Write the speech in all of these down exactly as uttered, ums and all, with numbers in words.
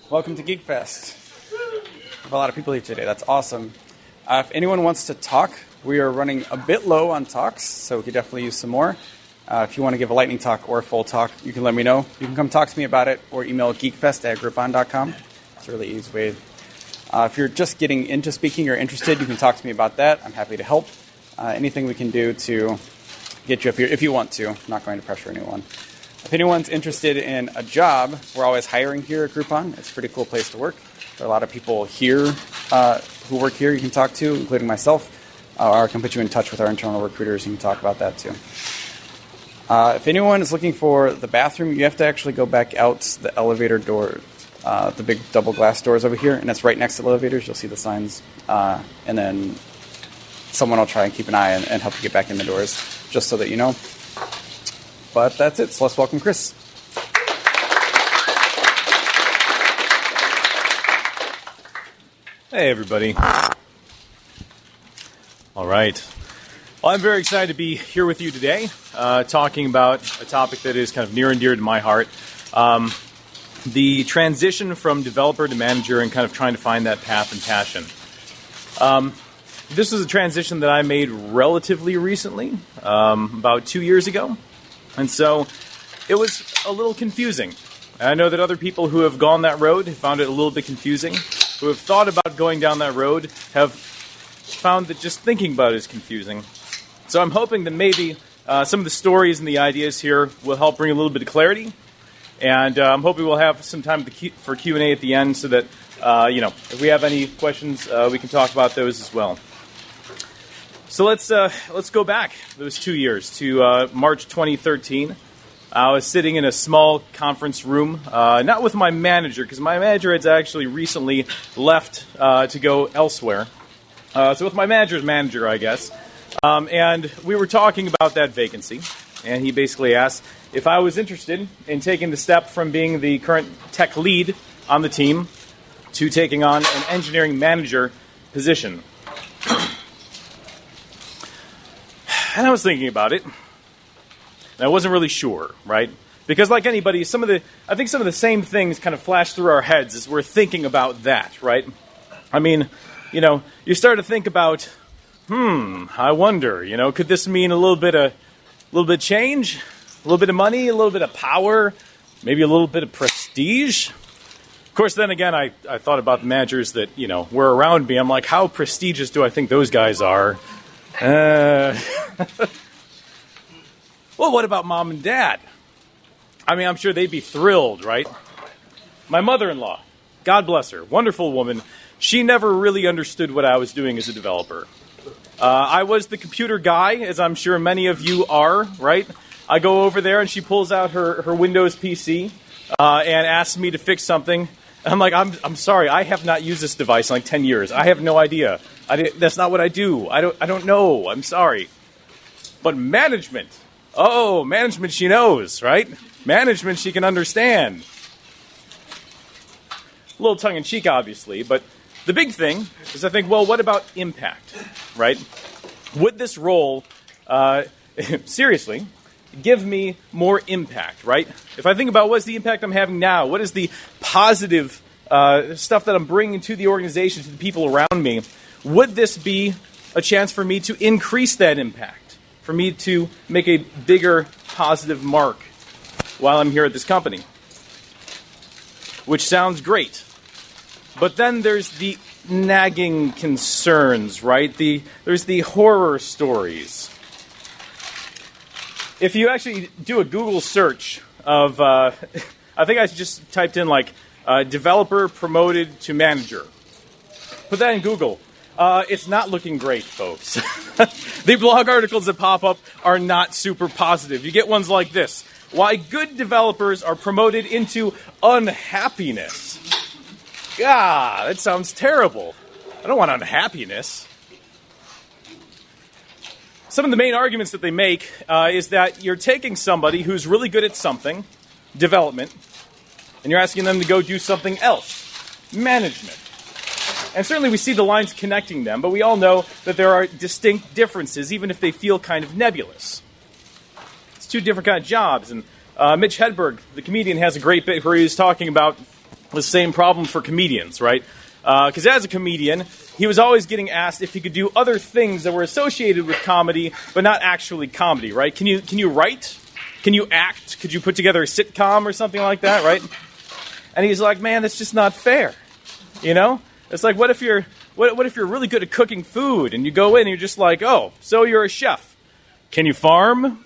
Welcome to GeekFest. We have a lot of people here today. That's awesome. Uh, if anyone wants to talk, we are running a bit low on talks, so we could definitely use some more. Uh, if you want to give a lightning talk or a full talk, you can let me know. You can come talk to me about it or email geekfest at groupon dot com. It's a really easy way. Uh, if you're just getting into speaking or interested, you can talk to me about that. I'm happy to help. Uh, anything we can do to get you up here, if you want to. I'm not going to pressure anyone. If anyone's interested in a job, we're always hiring here at Groupon. It's a pretty cool place to work. There are a lot of people here uh, who work here you can talk to, including myself. Uh, or I can put you in touch with our internal recruiters and you can talk about that too. Uh, if anyone is looking for the bathroom, you have to actually go back out the elevator door, uh, the big double glass doors over here, and it's right next to the elevators. You'll see the signs. Uh, and then someone will try and keep an eye and, and help you get back in the doors, just so that you know. But that's it, so let's welcome Chris. Hey, everybody. All right. Well, I'm very excited to be here with you today, uh, talking about a topic that is kind of near and dear to my heart, um, the transition from developer to manager and kind of trying to find that path and passion. Um, this is a transition that I made relatively recently, um, about two years ago. And so it was a little confusing. And I know that other people who have gone that road have found it a little bit confusing, who have thought about going down that road have found that just thinking about it is confusing. So I'm hoping that maybe uh, some of the stories and the ideas here will help bring a little bit of clarity. And uh, I'm hoping we'll have some time for Q and A at the end so that, uh, you know, if we have any questions, uh, we can talk about those as well. So let's uh, let's go back those two years to uh, March twenty thirteen. I was sitting in a small conference room, uh, not with my manager, because my manager has actually recently left uh, to go elsewhere. Uh, so with my manager's manager, I guess. Um, and we were talking about that vacancy. And he basically asked if I was interested in taking the step from being the current tech lead on the team to taking on an engineering manager position. And I was thinking about it, and I wasn't really sure, right? Because like anybody, some of the I think some of the same things kind of flash through our heads as we're thinking about that, right? I mean, you know, you start to think about, hmm, I wonder, you know, could this mean a little bit of, a little bit of change, a little bit of money, a little bit of power, maybe a little bit of prestige? Of course, then again, I, I thought about the managers that, you know, were around me. I'm like, how prestigious do I think those guys are? Uh, well, what about mom and dad? I mean, I'm sure they'd be thrilled, right? My mother-in-law, God bless her, wonderful woman. She never really understood what I was doing as a developer. Uh, I was the computer guy, as I'm sure many of you are, right? I go over there and she pulls out her, her Windows P C uh, and asks me to fix something. I'm like, I'm I'm sorry, I have not used this device in like ten years. I have no idea. I didn't, that's not what I do. I don't I don't know. I'm sorry. But management, oh, management she knows, right? Management she can understand. A little tongue-in-cheek, obviously, but the big thing is I think, well, what about impact, right? Would this role, uh, seriously, give me more impact, right? If I think about what's the impact I'm having now, what is the positive uh, stuff that I'm bringing to the organization, to the people around me, would this be a chance for me to increase that impact, for me to make a bigger positive mark while I'm here at this company? Which sounds great. But then there's the nagging concerns, right? The there's the horror stories. If you actually do a Google search of, uh, I think I just typed in like uh, developer promoted to manager. Put that in Google. Uh, it's not looking great, folks. The blog articles that pop up are not super positive. You get ones like this. Why good developers are promoted into unhappiness. God, that sounds terrible. I don't want unhappiness. Some of the main arguments that they make uh, is that you're taking somebody who's really good at something, development, and you're asking them to go do something else, management. And certainly we see the lines connecting them, but we all know that there are distinct differences, even if they feel kind of nebulous. It's two different kind of jobs, and uh, Mitch Hedberg, the comedian, has a great bit where he's talking about the same problem for comedians, right? Because uh, as a comedian, he was always getting asked if he could do other things that were associated with comedy, but not actually comedy, right? Can you can you write? Can you act? Could you put together a sitcom or something like that, right? And he's like, man, that's just not fair, you know? It's like, what if you're what, what if you're really good at cooking food, and you go in and you're just like, oh, so you're a chef. Can you farm?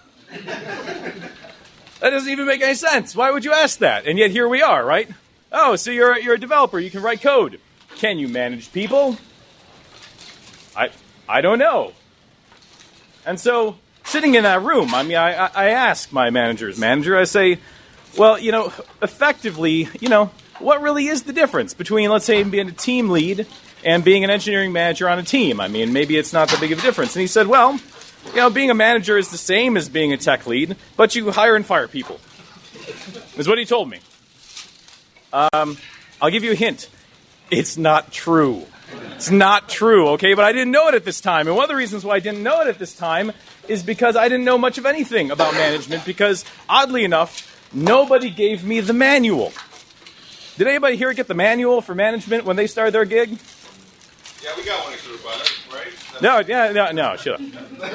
That doesn't even make any sense. Why would you ask that? And yet here we are, right? Oh, so you're you're a developer. You can write code. Can you manage people? I I don't know. And so sitting in that room, I mean, I, I ask my manager's manager, I say, well, you know, effectively, you know, what really is the difference between, let's say, being a team lead and being an engineering manager on a team? I mean, maybe it's not that big of a difference. And he said, well, you know, being a manager is the same as being a tech lead, but you hire and fire people. Is what he told me. Um, I'll give you a hint. It's not true. It's not true, okay? But I didn't know it at this time. And one of the reasons why I didn't know it at this time is because I didn't know much of anything about management, because, oddly enough, nobody gave me the manual. Did anybody here get the manual for management when they started their gig? Yeah, we got one at Group Butter, right? No, yeah, no, no, shut up.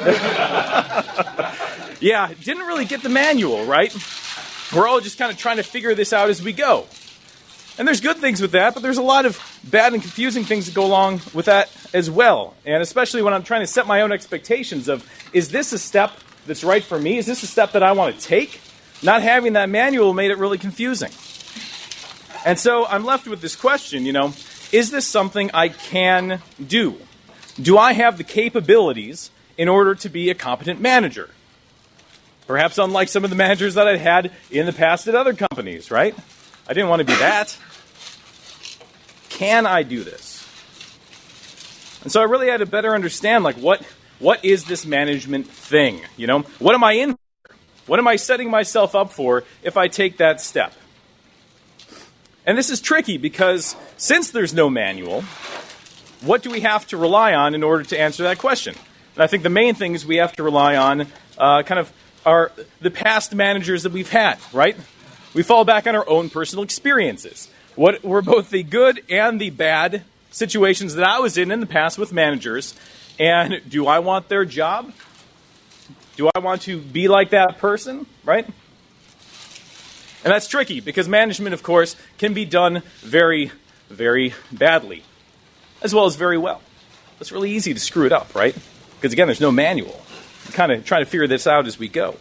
Yeah, didn't really get the manual, right? We're all just kind of trying to figure this out as we go. And there's good things with that, but there's a lot of bad and confusing things that go along with that as well. And especially when I'm trying to set my own expectations of, is this a step that's right for me? Is this a step that I want to take? Not having that manual made it really confusing. And so I'm left with this question, you know, is this something I can do? Do I have the capabilities in order to be a competent manager? Perhaps unlike some of the managers that I'd had in the past at other companies, right? I didn't want to be that. Can I do this? And so I really had to better understand, like, what what is this management thing? You know, what am I in for? What am I setting myself up for if I take that step? And this is tricky because since there's no manual, what do we have to rely on in order to answer that question? And I think the main thing is we have to rely on uh, kind of our the past managers that we've had, right? We fall back on our own personal experiences. What were both the good and the bad situations that I was in in the past with managers, and do I want their job? Do I want to be like that person, right? And that's tricky because management, of course, can be done very, very badly, as well as very well. It's really easy to screw it up, right? Because, again, there's no manual. We're kind of trying to figure this out as we go.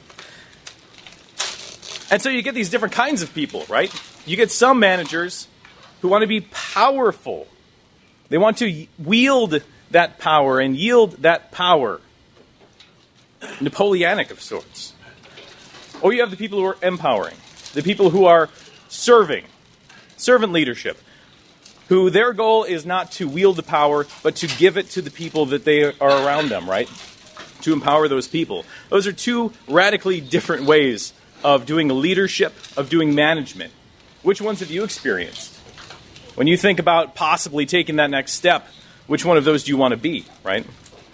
And so you get these different kinds of people, right? You get some managers who want to be powerful. They want to wield that power and yield that power. Napoleonic of sorts. Or you have the people who are empowering. The people who are serving, servant leadership, who their goal is not to wield the power, but to give it to the people that they are around them, right? To empower those people. Those are two radically different ways of doing leadership, of doing management. Which ones have you experienced? When you think about possibly taking that next step, which one of those do you want to be, right?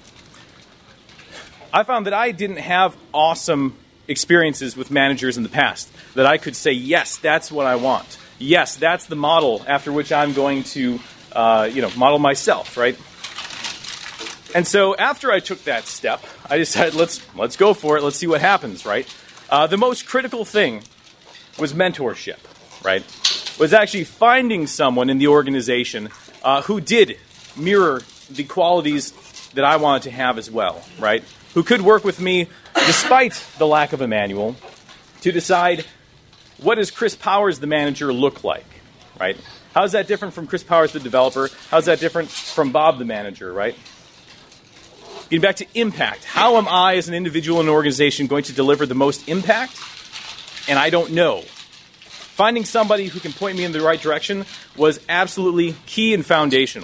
I found that I didn't have awesome experiences with managers in the past that I could say, yes, that's what I want. Yes, that's the model after which I'm going to, uh, you know, model myself, right? And so after I took that step, I decided, let's let's go for it. Let's see what happens, right? Uh, the most critical thing was mentorship, right? Was actually finding someone in the organization uh, who did mirror the qualities that I wanted to have as well, right? Who could work with me despite the lack of a manual to decide, what does Chris Powers, the manager, look like, right? How is that different from Chris Powers, the developer? How is that different from Bob, the manager, right? Getting back to impact. How am I, as an individual in an organization, going to deliver the most impact? And I don't know. Finding somebody who can point me in the right direction was absolutely key and foundational.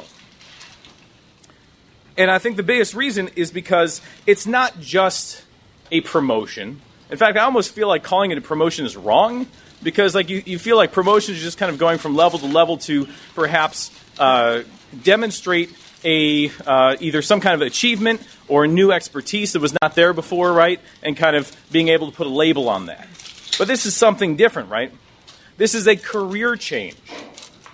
And I think the biggest reason is because it's not just a promotion. In fact, I almost feel like calling it a promotion is wrong, because like you, you feel like promotion is just kind of going from level to level to perhaps uh, demonstrate a uh, either some kind of achievement or a new expertise that was not there before, right? And kind of being able to put a label on that. But this is something different, right? This is a career change.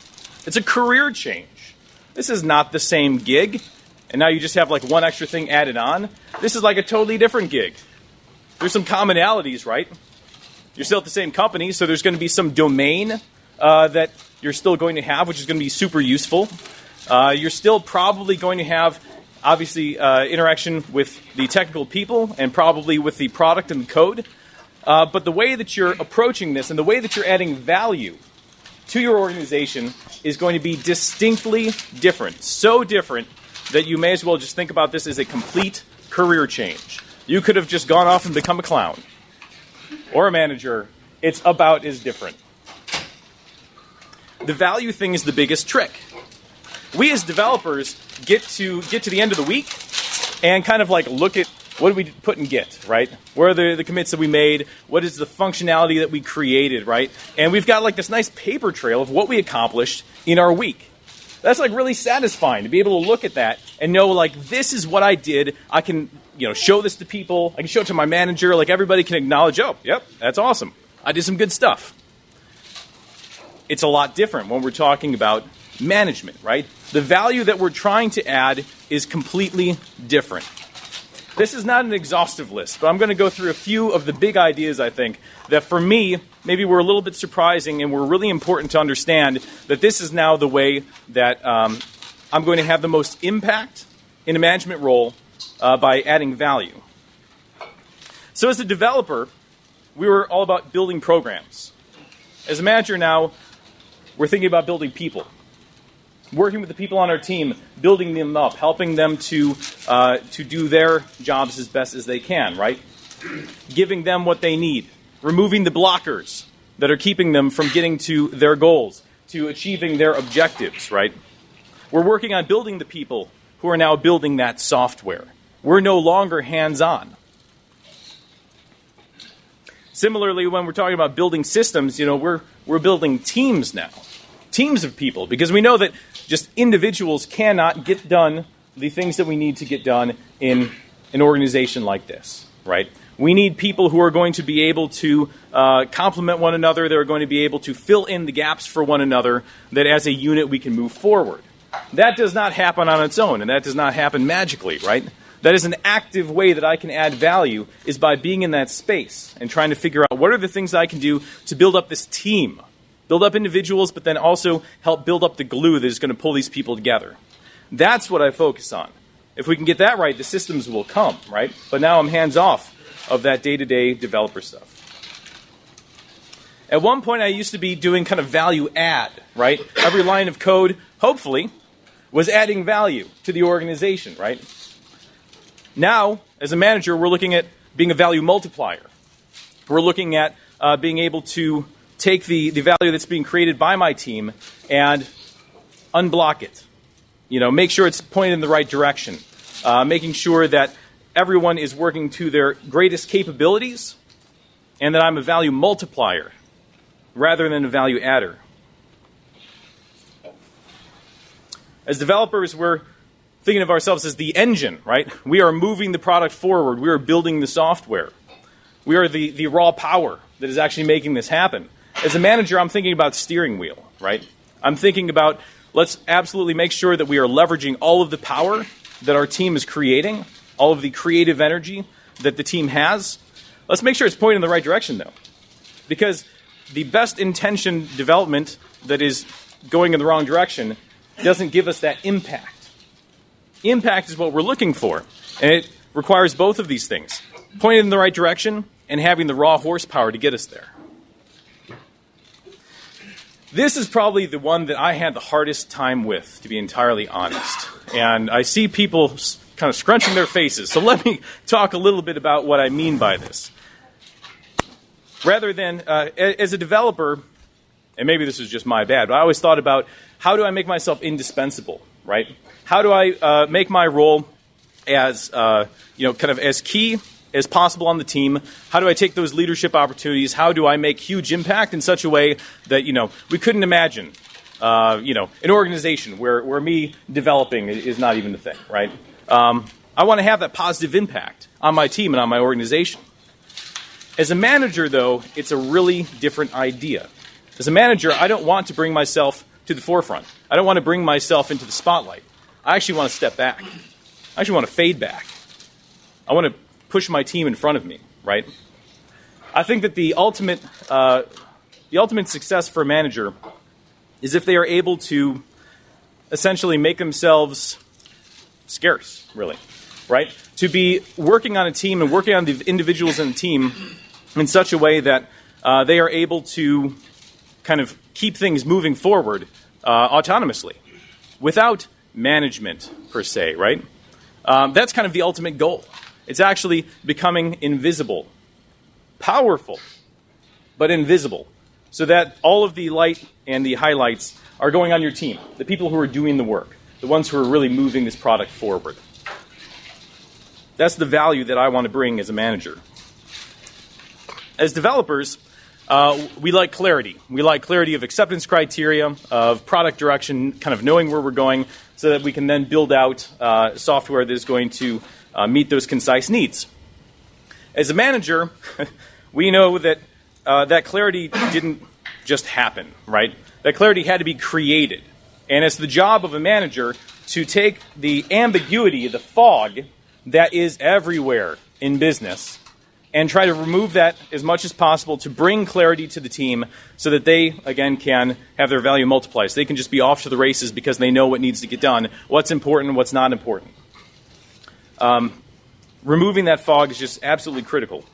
It's a career change. This is not the same gig, and now you just have like one extra thing added on. This is like a totally different gig. There's some commonalities, right? You're still at the same company, so there's going to be some domain uh, that you're still going to have, which is going to be super useful. Uh, you're still probably going to have, obviously, uh, interaction with the technical people and probably with the product and code. Uh, but the way that you're approaching this and the way that you're adding value to your organization is going to be distinctly different. So different that you may as well just think about this as a complete career change. You could have just gone off and become a clown or a manager. It's about as different. The value thing is the biggest trick. We as developers get to get to the end of the week and kind of like look at what did we put in Git, right? Where are the, the commits that we made? What is the functionality that we created, right? And we've got like this nice paper trail of what we accomplished in our week. That's like really satisfying to be able to look at that and know like this is what I did. I can, you know, show this to people. I can show it to my manager. Like everybody can acknowledge, oh, yep, that's awesome. I did some good stuff. It's a lot different when we're talking about management, right? The value that we're trying to add is completely different. This is not an exhaustive list, but I'm going to go through a few of the big ideas, I think, that for me, maybe were a little bit surprising and were really important to understand that this is now the way that um, I'm going to have the most impact in a management role uh, by adding value. So as a developer, we were all about building programs. As a manager now, we're thinking about building people. Working with the people on our team, building them up, helping them to uh, to do their jobs as best as they can, right? Giving them what they need. Removing the blockers that are keeping them from getting to their goals, to achieving their objectives, right? We're working on building the people who are now building that software. We're no longer hands-on. Similarly, when we're talking about building systems, you know, we're we're building teams now. Teams of people, because we know that just individuals cannot get done the things that we need to get done in an organization like this, right? We need people who are going to be able to uh, complement one another. They're going to be able to fill in the gaps for one another, that as a unit we can move forward. That does not happen on its own, and that does not happen magically, right? That is an active way that I can add value, is by being in that space and trying to figure out what are the things I can do to build up this team. Build up individuals, but then also help build up the glue that is going to pull these people together. That's what I focus on. If we can get that right, the systems will come, right? But now I'm hands off of that day-to-day developer stuff. At one point, I used to be doing kind of value add, right? Every line of code, hopefully, was adding value to the organization, right? Now, as a manager, we're looking at being a value multiplier. We're looking at uh, being able to take the, the value that's being created by my team and unblock it. You know, make sure it's pointed in the right direction. Uh, making sure that everyone is working to their greatest capabilities and that I'm a value multiplier rather than a value adder. As developers, we're thinking of ourselves as the engine, right? We are moving the product forward. We are building the software. We are the, the raw power that is actually making this happen. As a manager, I'm thinking about steering wheel, right? I'm thinking about, let's absolutely make sure that we are leveraging all of the power that our team is creating, all of the creative energy that the team has. Let's make sure it's pointing in the right direction, though. Because the best intentioned development that is going in the wrong direction doesn't give us that impact. Impact is what we're looking for, and it requires both of these things. Pointed in the right direction and having the raw horsepower to get us there. This is probably the one that I had the hardest time with, to be entirely honest. And I see people kind of scrunching their faces. So let me talk a little bit about what I mean by this. Rather than, uh, as a developer, and maybe this is just my bad, but I always thought about how do I make myself indispensable, right? How do I uh, make my role as, uh, you know, kind of as key as possible on the team? How do I take those leadership opportunities? How do I make huge impact in such a way that, you know, we couldn't imagine, uh, you know, an organization where, where me developing is not even a thing, right? Um, I want to have that positive impact on my team and on my organization. As a manager, though, it's a really different idea. As a manager, I don't want to bring myself to the forefront. I don't want to bring myself into the spotlight. I actually want to step back. I actually want to fade back. I want to push my team in front of me, right? I think that the ultimate, uh, the ultimate success for a manager is if they are able to essentially make themselves scarce, really, right? To be working on a team and working on the individuals in the team in such a way that uh, they are able to kind of keep things moving forward uh, autonomously without management per se, right? Um, that's kind of the ultimate goal. It's actually becoming invisible, powerful, but invisible, so that all of the light and the highlights are going on your team, the people who are doing the work, the ones who are really moving this product forward. That's the value that I want to bring as a manager. As developers, uh, we like clarity. We like clarity of acceptance criteria, of product direction, kind of knowing where we're going, so that we can then build out uh, software that is going to uh, meet those concise needs. As a manager, we know that uh, that clarity didn't just happen, right? That clarity had to be created. And it's the job of a manager to take the ambiguity, the fog that is everywhere in business, and try to remove that as much as possible to bring clarity to the team so that they, again, can have their value multiplied. So they can just be off to the races because they know what needs to get done, what's important and what's not important. Um, removing that fog is just absolutely critical.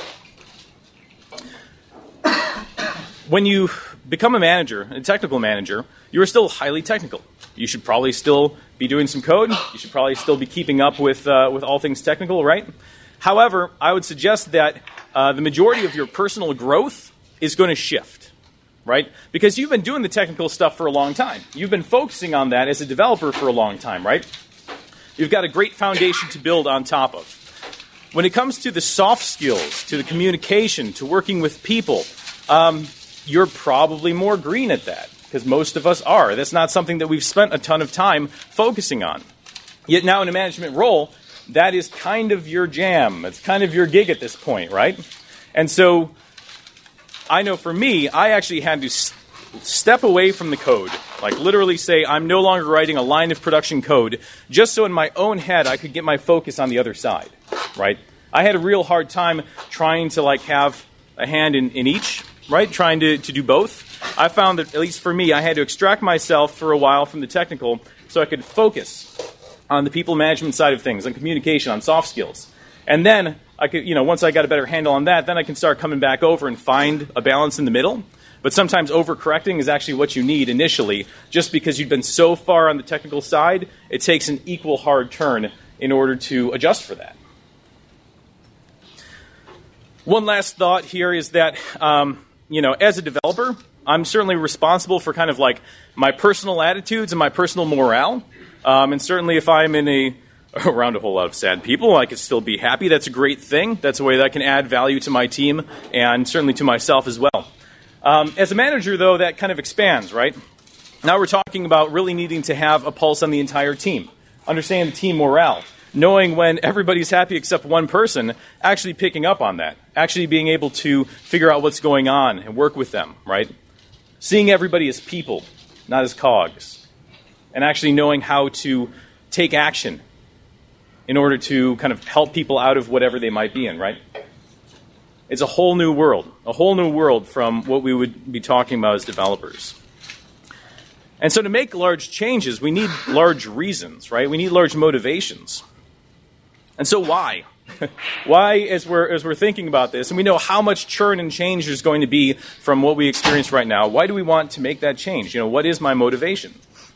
When you become a manager, a technical manager, you are still highly technical. You should probably still be doing some code. You should probably still be keeping up with uh, with all things technical, right? However, I would suggest that uh, the majority of your personal growth is going to shift, right? Because you've been doing the technical stuff for a long time. You've been focusing on that as a developer for a long time, right? You've got a great foundation to build on top of. When it comes to the soft skills, to the communication, to working with people, um, you're probably more green at that, because most of us are. That's not something that we've spent a ton of time focusing on. Yet now in a management role, that is kind of your jam. It's kind of your gig at this point, right? And so I know for me, I actually had to s- step away from the code, like literally say I'm no longer writing a line of production code, just so in my own head I could get my focus on the other side, right? I had a real hard time trying to like have a hand in, in each, right? Trying to, to do both. I found that, at least for me, I had to extract myself for a while from the technical so I could focus on the people management side of things, on communication, on soft skills. And then I could, you know, once I got a better handle on that, then I can start coming back over and find a balance in the middle. But sometimes overcorrecting is actually what you need initially. Just because you've been so far on the technical side, it takes an equal hard turn in order to adjust for that. One last thought here is that, um, you know, as a developer, I'm certainly responsible for kind of like my personal attitudes and my personal morale. Um, and certainly if I'm in a around a whole lot of sad people, I could still be happy. That's a great thing. That's a way that I can add value to my team and certainly to myself as well. Um, as a manager, though, that kind of expands, right? Now we're talking about really needing to have a pulse on the entire team, understanding the team morale, knowing when everybody's happy except one person, actually picking up on that, actually being able to figure out what's going on and work with them, right? Seeing everybody as people, not as cogs, and actually knowing how to take action in order to kind of help people out of whatever they might be in, right? It's a whole new world, a whole new world from what we would be talking about as developers. And so to make large changes, we need large reasons, right? We need large motivations. And so why? Why, as we're as we're thinking about this, and we know how much churn and change there's going to be from what we experience right now, why do we want to make that change? You know, what is my motivation?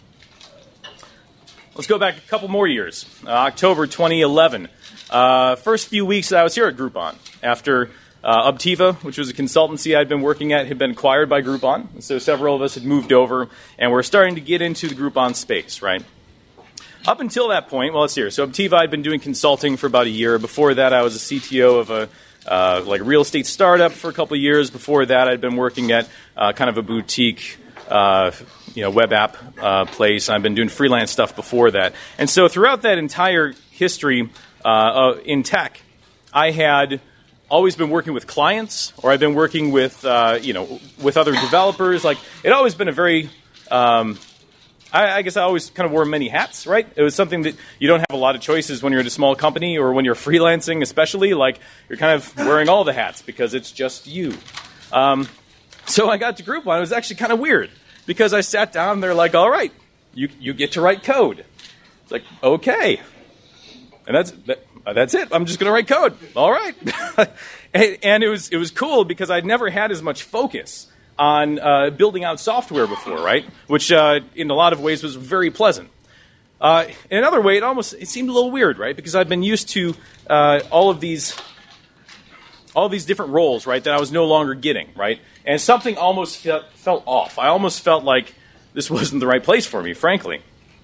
Let's go back a couple more years. Uh, October twenty eleven. Uh, first few weeks that I was here at Groupon after uh, Optiva, which was a consultancy I'd been working at, had been acquired by Groupon. So several of us had moved over, and we're starting to get into the Groupon space, right? Up until that point, well, let's see here. So Optiva, I'd been doing consulting for about a year. Before that, I was a C T O of a uh, like a real estate startup for a couple of years. Before that, I'd been working at uh, kind of a boutique uh, you know, web app uh, place. I've been doing freelance stuff before that. And so throughout that entire history uh, uh, in tech, I had always been working with clients, or I've been working with, uh, you know, with other developers. Like, it always been a very um, I, I guess I always kind of wore many hats, right? It was something that you don't have a lot of choices when you're at a small company or when you're freelancing, especially. Like, you're kind of wearing all the hats because it's just you. Um, so I got to Groupon. It was actually kind of weird because I sat down and they're like, all right, you you get to write code. It's like, okay. And that's that, that's it. I'm just going to write code. All right. and, and it was it was cool because I'd never had as much focus on uh, building out software before, right? Which uh, in a lot of ways was very pleasant. Uh, in another way, it almost it seemed a little weird, right? Because I've been used to uh, all of these all of these different roles, right? That I was no longer getting, right? And something almost felt, felt off. I almost felt like this wasn't the right place for me, frankly.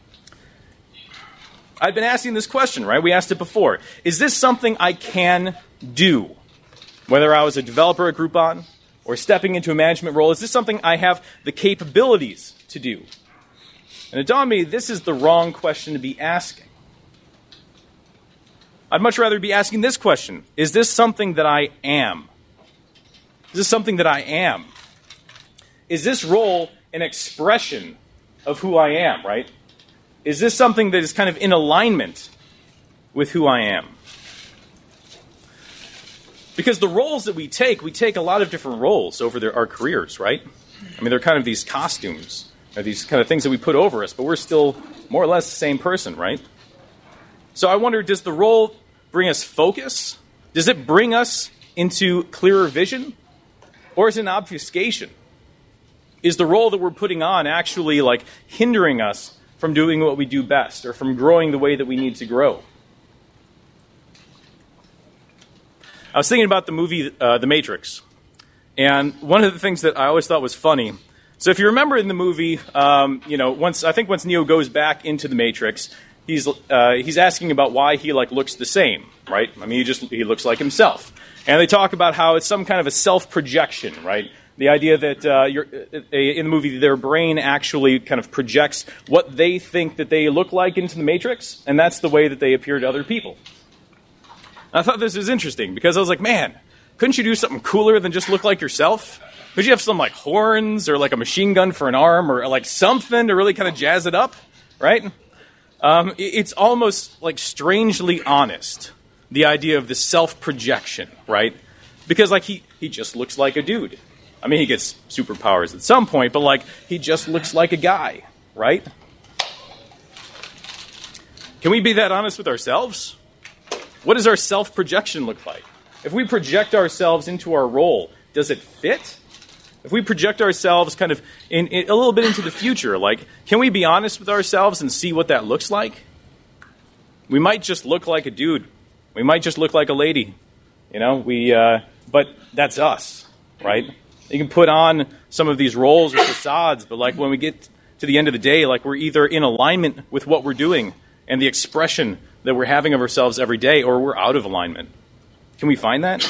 I've been asking this question, right? We asked it before. Is this something I can do? Whether I was a developer at Groupon or stepping into a management role, is this something I have the capabilities to do? And it dawned on me, this is the wrong question to be asking. I'd much rather be asking this question. Is this something that I am? Is this something that I am? Is this role an expression of who I am, right? Is this something that is kind of in alignment with who I am? Because the roles that we take, we take a lot of different roles over their, our careers, right? I mean, they're kind of these costumes, or these kind of things that we put over us, but we're still more or less the same person, right? So I wonder, does the role bring us focus? Does it bring us into clearer vision? Or is it an obfuscation? Is the role that we're putting on actually like hindering us from doing what we do best or from growing the way that we need to grow? I was thinking about the movie uh, The Matrix. And one of the things that I always thought was funny, so if you remember in the movie, um, you know, once I think once Neo goes back into the Matrix, he's uh, he's asking about why he like looks the same, right? I mean, he just he looks like himself. And they talk about how it's some kind of a self-projection, right? The idea that uh, you're, uh, in the movie, their brain actually kind of projects what they think that they look like into the Matrix, and that's the way that they appear to other people. And I thought this was interesting because I was like, man, couldn't you do something cooler than just look like yourself? Could you have some like horns or like a machine gun for an arm or like something to really kind of jazz it up, right? Um, it's almost like strangely honest, the idea of the self-projection, right? Because like he, he just looks like a dude. I mean, he gets superpowers at some point, but like he just looks like a guy, right? Can we be that honest with ourselves? What does our self-projection look like? If we project ourselves into our role, does it fit? If we project ourselves kind of in, in a little bit into the future, like, can we be honest with ourselves and see what that looks like? We might just look like a dude. We might just look like a lady. You know, we, uh, but that's us, right? You can put on some of these roles or facades, but like when we get to the end of the day, like we're either in alignment with what we're doing and the expression that we're having of ourselves every day, or we're out of alignment. Can we find that?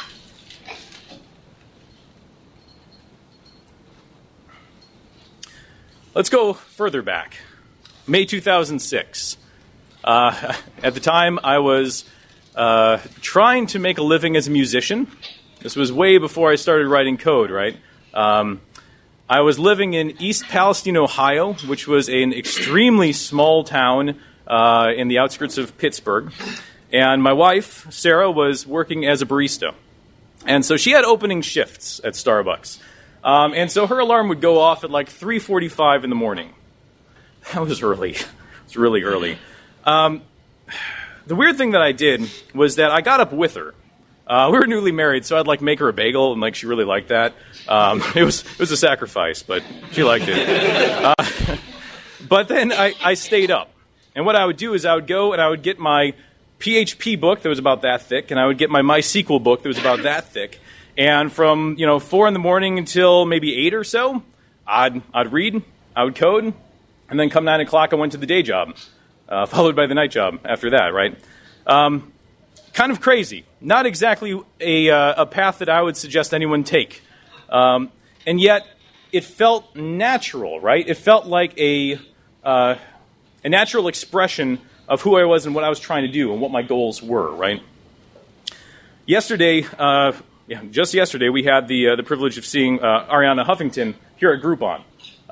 Let's go further back. May two thousand six. Uh, at the time, I was uh, trying to make a living as a musician. This was way before I started writing code, right? Um, I was living in East Palestine, Ohio, which was an extremely small town uh, in the outskirts of Pittsburgh. And my wife, Sarah, was working as a barista. And so she had opening shifts at Starbucks. Um, and so her alarm would go off at like three forty-five in the morning. That was early. It was really early. Um, the weird thing that I did was that I got up with her. Uh, we were newly married, so I'd like make her a bagel, and like she really liked that. Um, it was it was a sacrifice, but she liked it. Uh, but then I, I stayed up, and what I would do is I would go and I would get my P H P book that was about that thick, and I would get my MySQL book that was about that thick. And from, you know, four in the morning until maybe eight or so, I'd I'd read, I would code, and then come nine o'clock, I went to the day job, uh, followed by the night job after that, right? Um, kind of crazy. Not exactly a, uh, a path that I would suggest anyone take. Um, and yet, it felt natural, right? It felt like a uh, a natural expression of who I was and what I was trying to do and what my goals were, right? Yesterday... Uh, Yeah, just yesterday we had the uh, the privilege of seeing uh, Arianna Huffington here at Groupon.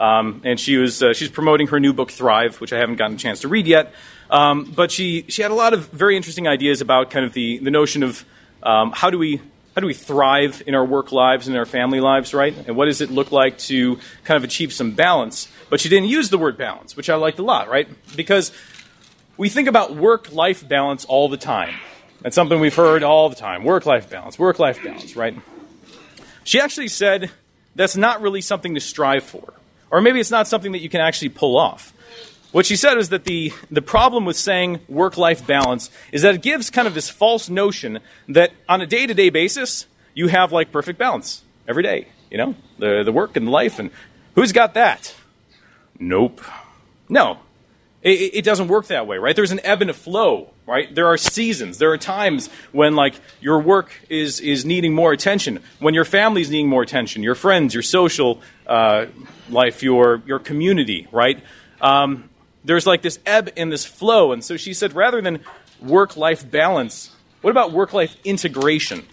Um, and she was uh, she's promoting her new book, Thrive, which I haven't gotten a chance to read yet. Um, but she she had a lot of very interesting ideas about kind of the, the notion of um, how do we how do we thrive in our work lives and in our family lives, right? And what does it look like to kind of achieve some balance? But she didn't use the word balance, which I liked a lot, right? Because we think about work-life balance all the time. That's something we've heard all the time. Work-life balance, work-life balance, right? She actually said that's not really something to strive for. Or maybe it's not something that you can actually pull off. What she said is that the, the problem with saying work-life balance is that it gives kind of this false notion that on a day-to-day basis, you have like perfect balance every day. You know, the, the work and the life. And who's got that? Nope. No. It, it doesn't work that way, right? There's an ebb and a flow, right? There are seasons. There are times when, like, your work is is needing more attention, when your family's needing more attention, your friends, your social uh, life, your your community, right? Um, there's, like, this ebb and this flow. And so she said, rather than work-life balance, what about work-life integration?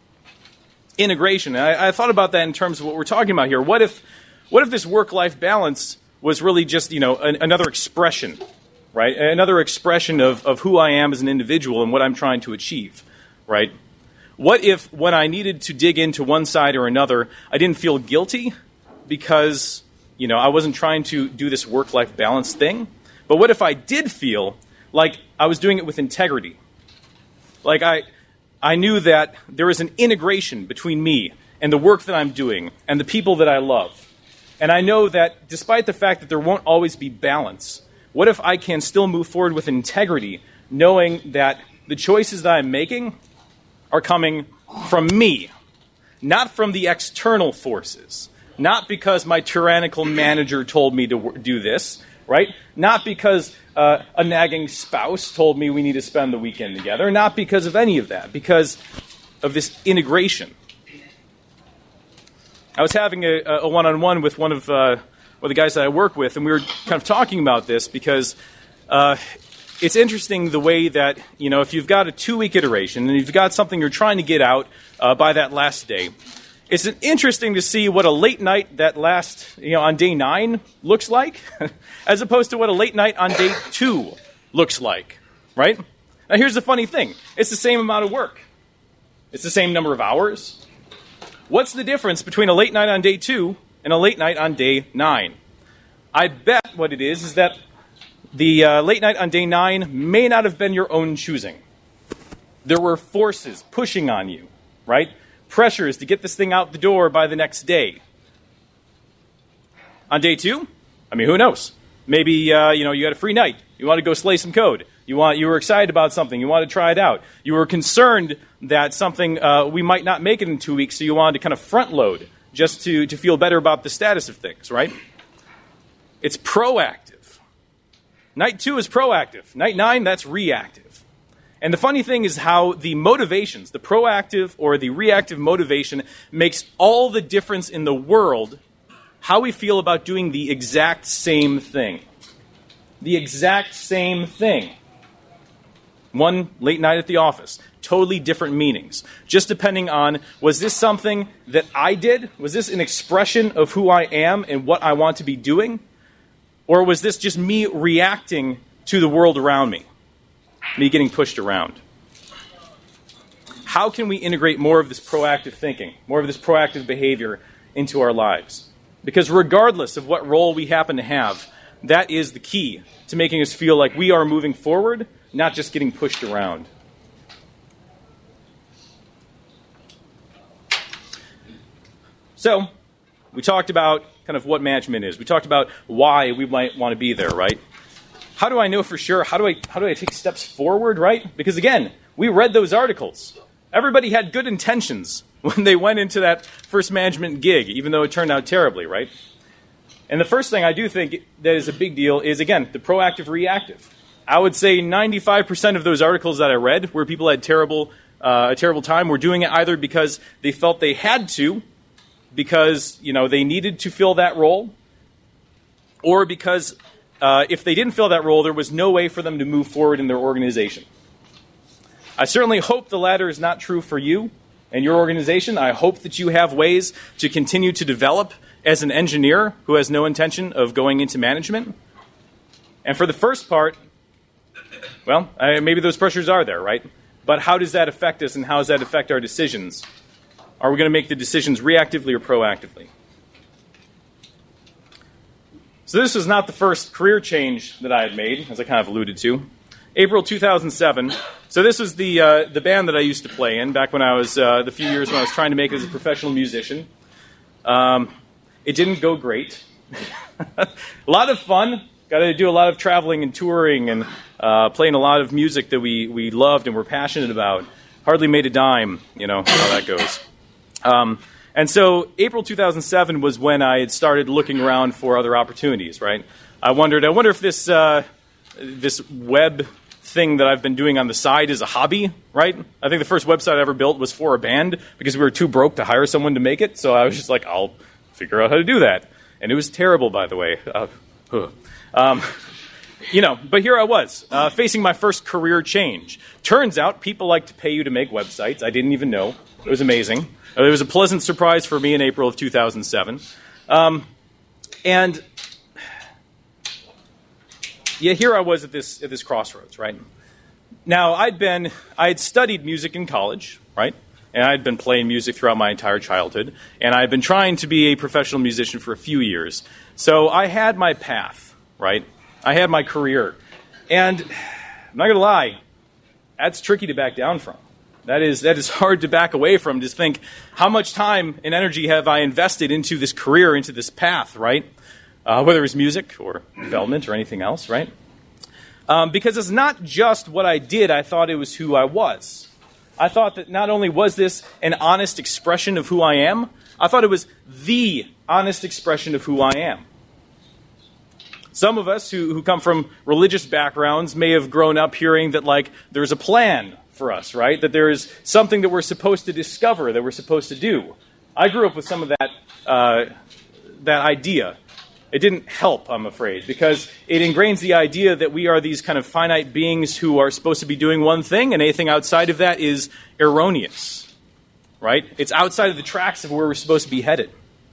Integration. And I, I thought about that in terms of what we're talking about here. What if, what if this work-life balance was really just, you know, an, another expression, right? Another expression of, of who I am as an individual and what I'm trying to achieve, right? What if when I needed to dig into one side or another, I didn't feel guilty because, you know, I wasn't trying to do this work-life balance thing? But what if I did feel like I was doing it with integrity? Like I, I knew that there was an integration between me and the work that I'm doing and the people that I love. And I know that despite the fact that there won't always be balance, what if I can still move forward with integrity, knowing that the choices that I'm making are coming from me, not from the external forces, not because my tyrannical manager told me to do this, right? Not because uh, a nagging spouse told me we need to spend the weekend together, not because of any of that, because of this integration. I was having a, a one-on-one with one of, uh, one of the guys that I work with, and we were kind of talking about this because uh, it's interesting the way that, you know, if you've got a two-week iteration and you've got something you're trying to get out uh, by that last day, it's interesting to see what a late night that last, you know, on day nine looks like, as opposed to what a late night on day two looks like, right? Now, here's the funny thing. It's the same amount of work. It's the same number of hours. What's the difference between a late night on day two and a late night on day nine? I bet what it is is that the uh, late night on day nine may not have been your own choosing. There were forces pushing on you, right? Pressures to get this thing out the door by the next day. On day two, I mean, who knows? Maybe uh, you know you had a free night. You want to go slay some code. You want you were excited about something. You wanted to try it out. You were concerned that something uh, we might not make it in two weeks, so you wanted to kind of front load just to, to feel better about the status of things, right? It's proactive. Night two is proactive. Night nine, that's reactive. And the funny thing is how the motivations, the proactive or the reactive motivation, makes all the difference in the world how we feel about doing the exact same thing. The exact same thing. One late night at the office, totally different meanings. Just depending on, was this something that I did? Was this an expression of who I am and what I want to be doing? Or was this just me reacting to the world around me? Me getting pushed around? How can we integrate more of this proactive thinking, more of this proactive behavior into our lives? Because regardless of what role we happen to have, that is the key to making us feel like we are moving forward, not just getting pushed around. So, we talked about kind of what management is. We talked about why we might want to be there, right? How do I know for sure? How do I how do I take steps forward, right? Because again, we read those articles. Everybody had good intentions when they went into that first management gig, even though it turned out terribly, right? And the first thing I do think that is a big deal is, again, the proactive reactive. I would say ninety-five percent of those articles that I read where people had terrible, uh, a terrible time were doing it either because they felt they had to, because you know they needed to fill that role, or because uh, if they didn't fill that role, there was no way for them to move forward in their organization. I certainly hope the latter is not true for you and your organization. I hope that you have ways to continue to develop as an engineer who has no intention of going into management? And for the first part, well, I, maybe those pressures are there, right? But how does that affect us, and how does that affect our decisions? Are we going to make the decisions reactively or proactively? So this was not the first career change that I had made, as I kind of alluded to. April two thousand seven. So this was the uh, the band that I used to play in back when I was, uh, the few years when I was trying to make it as a professional musician. Um, it didn't go great. A lot of fun. Got to do a lot of traveling and touring and uh, playing a lot of music that we, we loved and were passionate about. Hardly made a dime, you know, how that goes. Um, and so April two thousand seven was when I had started looking around for other opportunities, right? I wondered, I wonder if this uh, this web thing that I've been doing on the side is a hobby, right? I think the first website I ever built was for a band because we were too broke to hire someone to make it. So I was just like, I'll figure out how to do that. And it was terrible, by the way. Uh, huh. Um, you know, but here I was, uh, facing my first career change. Turns out people like to pay you to make websites. I didn't even know. It was amazing. It was a pleasant surprise for me in April of two thousand seven. Um, and yeah, here I was at this at this crossroads, right? Now, I'd been, I had studied music in college, right? And I'd been playing music throughout my entire childhood. And I'd been trying to be a professional musician for a few years. So I had my path. Right? I had my career. And I'm not going to lie, that's tricky to back down from. That is that is hard to back away from, to think, how much time and energy have I invested into this career, into this path, right? Uh, whether it's music or development or anything else, right? Um, because it's not just what I did, I thought it was who I was. I thought that not only was this an honest expression of who I am, I thought it was the honest expression of who I am. Some of us who, who come from religious backgrounds may have grown up hearing that, like, there's a plan for us, right? That there is something that we're supposed to discover, that we're supposed to do. I grew up with some of that uh, that idea. It didn't help, I'm afraid, because it ingrains the idea that we are these kind of finite beings who are supposed to be doing one thing, and anything outside of that is erroneous, right? It's outside of the tracks of where we're supposed to be headed.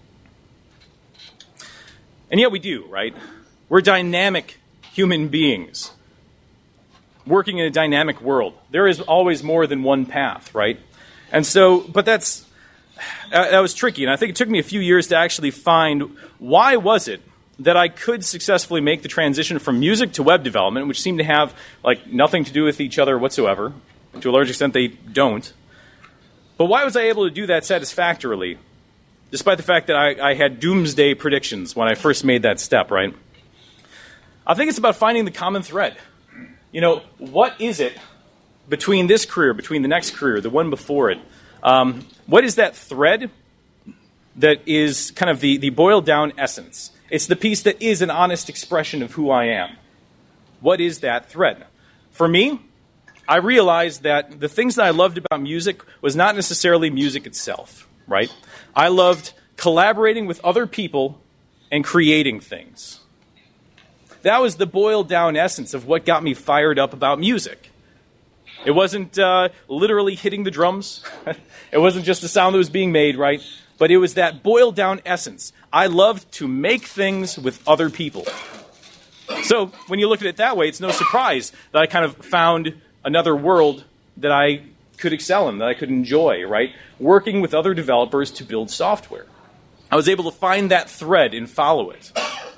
And yet we do, right? We're dynamic human beings working in a dynamic world. There is always more than one path, right? And so, but that's, that was tricky. And I think it took me a few years to actually find, why was it that I could successfully make the transition from music to web development, which seemed to have like nothing to do with each other whatsoever. To a large extent, they don't. But why was I able to do that satisfactorily, despite the fact that I, I had doomsday predictions when I first made that step, right? I think it's about finding the common thread. You know, what is it between this career, between the next career, the one before it? Um, what is that thread that is kind of the, the boiled down essence? It's the piece that is an honest expression of who I am. What is that thread? For me, I realized that the things that I loved about music was not necessarily music itself, right? I loved collaborating with other people and creating things. That was the boiled down essence of what got me fired up about music. It wasn't uh, literally hitting the drums. It wasn't just the sound that was being made, right? But it was that boiled down essence. I loved to make things with other people. So when you look at it that way, it's no surprise that I kind of found another world that I could excel in, that I could enjoy, right? Working with other developers to build software. I was able to find that thread and follow it.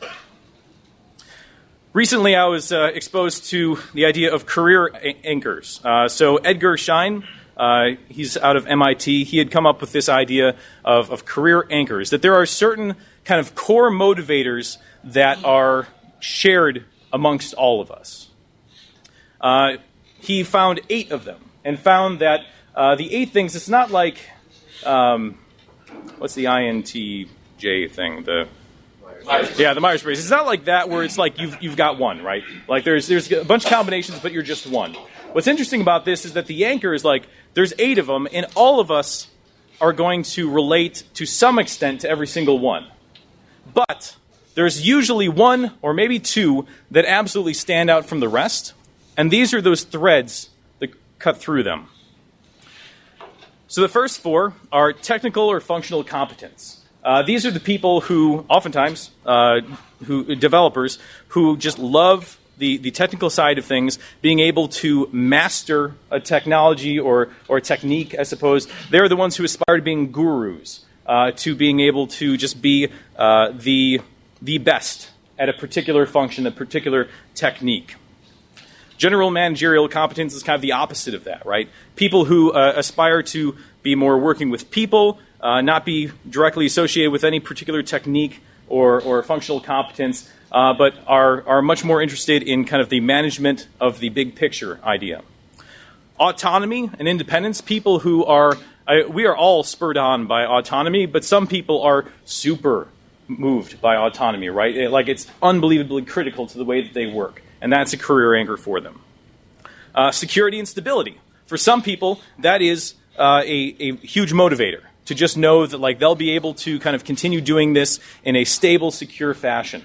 Recently, I was uh, exposed to the idea of career a- anchors. Uh, so Edgar Schein, uh, he's out of M I T, he had come up with this idea of, of career anchors, that there are certain kind of core motivators that are shared amongst all of us. Uh, he found eight of them, and found that uh, the eight things, it's not like, um, what's the I N T J thing, the... Yeah, the Myers-Briggs. It's not like that where it's like you've you've got one, right? Like there's there's a bunch of combinations, but you're just one. What's interesting about this is that the anchor is like there's eight of them, and all of us are going to relate to some extent to every single one. But there's usually one or maybe two that absolutely stand out from the rest, and these are those threads that cut through them. So the first four are technical or functional competence. Uh, these are the people who, oftentimes, uh, who developers who just love the, the technical side of things, being able to master a technology or, or a technique, I suppose. They're the ones who aspire to being gurus, uh, to being able to just be uh, the, the best at a particular function, a particular technique. General managerial competence is kind of the opposite of that, right? People who uh, aspire to be more working with people, uh, not be directly associated with any particular technique or, or functional competence, uh, but are, are much more interested in kind of the management of the big picture idea. Autonomy and independence, people who are, uh, we are all spurred on by autonomy, but some people are super moved by autonomy, right? It, like it's unbelievably critical to the way that they work, and that's a career anchor for them. Uh, security and stability. For some people, that is uh, a, a huge motivator, to just know that like they'll be able to kind of continue doing this in a stable, secure fashion.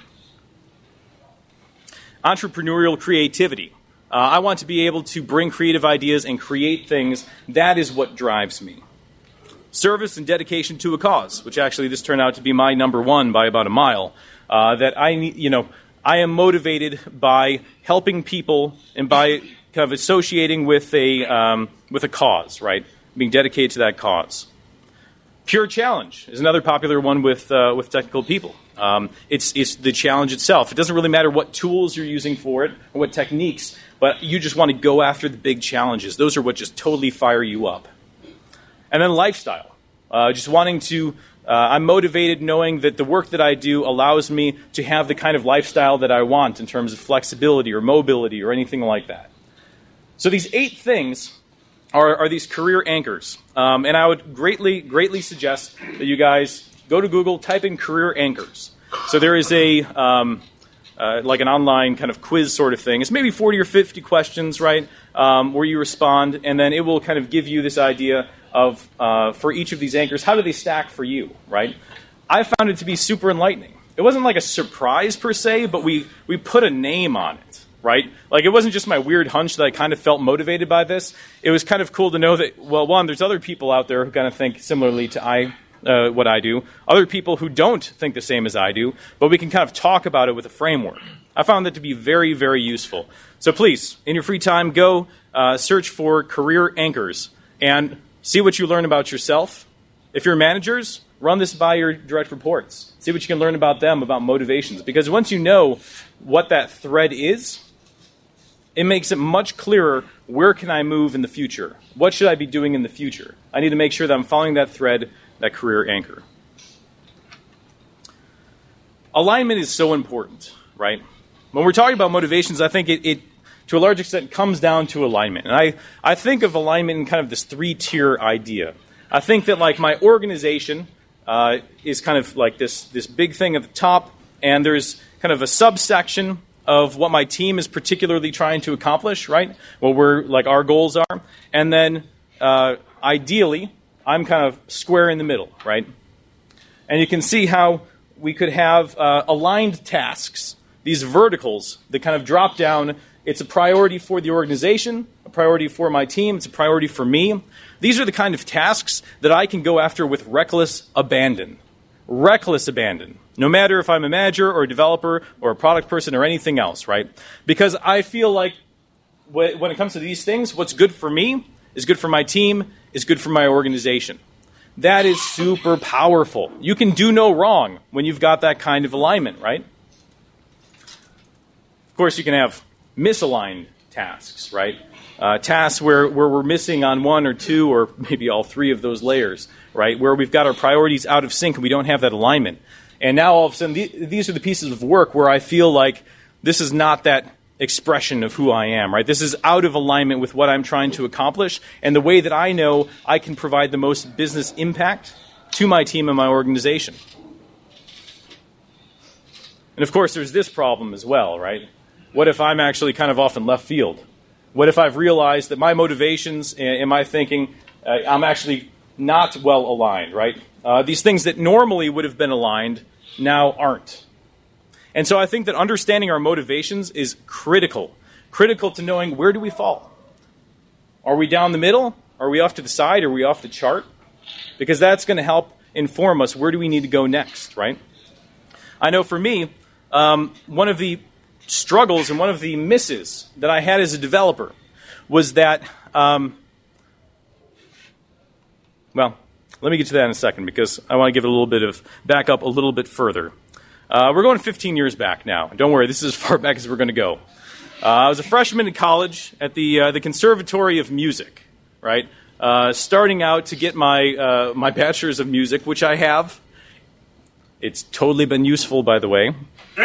Entrepreneurial creativity. Uh, I want to be able to bring creative ideas and create things. That is what drives me. Service and dedication to a cause, which actually this turned out to be my number one by about a mile. Uh, that I, you know, I am motivated by helping people and by kind of associating with a um, with a cause, right? Being dedicated to that cause. Pure challenge is another popular one with uh, with technical people. Um, it's it's the challenge itself. It doesn't really matter what tools you're using for it or what techniques, but you just want to go after the big challenges. Those are what just totally fire you up. And then lifestyle, uh, just wanting to. Uh, I'm motivated knowing that the work that I do allows me to have the kind of lifestyle that I want in terms of flexibility or mobility or anything like that. So these eight things are, are these career anchors. Um, and I would greatly, greatly suggest that you guys go to Google, type in career anchors. So there is a, um, uh, like an online kind of quiz sort of thing. It's maybe forty or fifty questions, right, um, where you respond, and then it will kind of give you this idea of, uh, for each of these anchors, how do they stack for you, right? I found it to be super enlightening. It wasn't like a surprise per se, but we, we put a name on it, right? Like it wasn't just my weird hunch that I kind of felt motivated by this. It was kind of cool to know that, well, one, there's other people out there who kind of think similarly to I, uh, what I do. Other people who don't think the same as I do, but we can kind of talk about it with a framework. I found that to be very, very useful. So please, in your free time, go uh, search for career anchors and see what you learn about yourself. If you're managers, run this by your direct reports. See what you can learn about them, about motivations. Because once you know what that thread is, it makes it much clearer, where can I move in the future? What should I be doing in the future? I need to make sure that I'm following that thread, that career anchor. Alignment is so important, right? When we're talking about motivations, I think it, it to a large extent, comes down to alignment. And I, I think of alignment in kind of this three-tier idea. I think that like my organization uh, is kind of like this, this big thing at the top, and there's kind of a subsection of what my team is particularly trying to accomplish, right? What we're like our goals are. And then uh, ideally, I'm kind of square in the middle, right? And you can see how we could have uh, aligned tasks, these verticals that kind of drop down. It's a priority for the organization, a priority for my team, it's a priority for me. These are the kind of tasks that I can go after with reckless abandon. Reckless abandon. No matter if I'm a manager or a developer or a product person or anything else, right? Because I feel like when it comes to these things, what's good for me is good for my team, is good for my organization. That is super powerful. You can do no wrong when you've got that kind of alignment, right? Of course, you can have misaligned tasks, right? Uh, tasks where, where we're missing on one or two or maybe all three of those layers, right? Where we've got our priorities out of sync and we don't have that alignment. And now all of a sudden, th- these are the pieces of work where I feel like this is not that expression of who I am, right? This is out of alignment with what I'm trying to accomplish and the way that I know I can provide the most business impact to my team and my organization. And of course, there's this problem as well, right? What if I'm actually kind of off in left field? What if I've realized that my motivations and my thinking, uh, I'm actually not well aligned, right? Uh, these things that normally would have been aligned now aren't. And so I think that understanding our motivations is critical. Critical to knowing where do we fall? Are we down the middle? Are we off to the side? Are we off the chart? Because that's going to help inform us where do we need to go next, right? I know for me, um, one of the struggles and one of the misses that I had as a developer was that, um, well, let me get to that in a second because I want to give it a little bit of, back up a little bit further. Uh, we're going fifteen years back now. Don't worry, this is as far back as we're going to go. Uh, I was a freshman in college at the uh, the Conservatory of Music, right? Uh, starting out to get my uh, my bachelor's of music, which I have. It's totally been useful, by the way.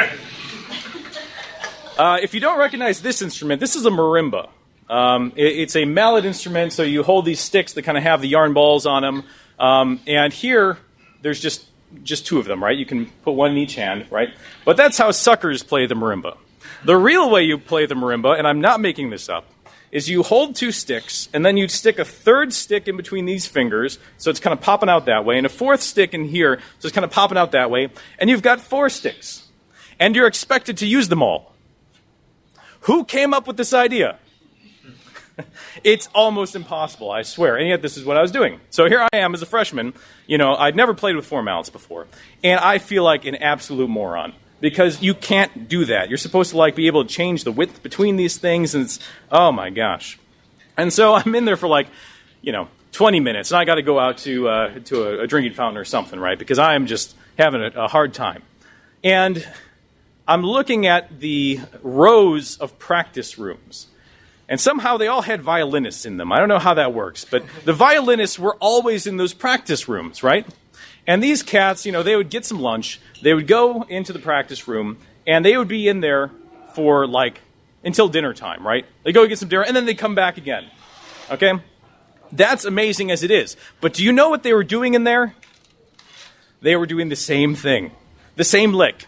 Uh, if you don't recognize this instrument, this is a marimba. Um, it, it's a mallet instrument, so you hold these sticks that kind of have the yarn balls on them. Um, and here, there's just, just two of them, right? You can put one in each hand, right? But that's how suckers play the marimba. The real way you play the marimba, and I'm not making this up, is you hold two sticks, and then you stick a third stick in between these fingers, so it's kind of popping out that way, and a fourth stick in here, so it's kind of popping out that way, and you've got four sticks. And you're expected to use them all. Who came up with this idea? It's almost impossible, I swear, and yet this is what I was doing. So here I am as a freshman, you know, I'd never played with four mallets before, and I feel like an absolute moron. Because you can't do that. You're supposed to like be able to change the width between these things, and it's, oh my gosh. And so I'm in there for like, you know, twenty minutes, and I got to go out to uh, to a, a drinking fountain or something, right? Because I am just having a, a hard time. And I'm looking at the rows of practice rooms, and somehow they all had violinists in them. I don't know how that works, but the violinists were always in those practice rooms, right? And these cats, you know, they would get some lunch, they would go into the practice room, and they would be in there for, like, until dinner time, right? They go get some dinner, and then they come back again, okay? That's amazing as it is. But do you know what they were doing in there? They were doing the same thing. The same lick.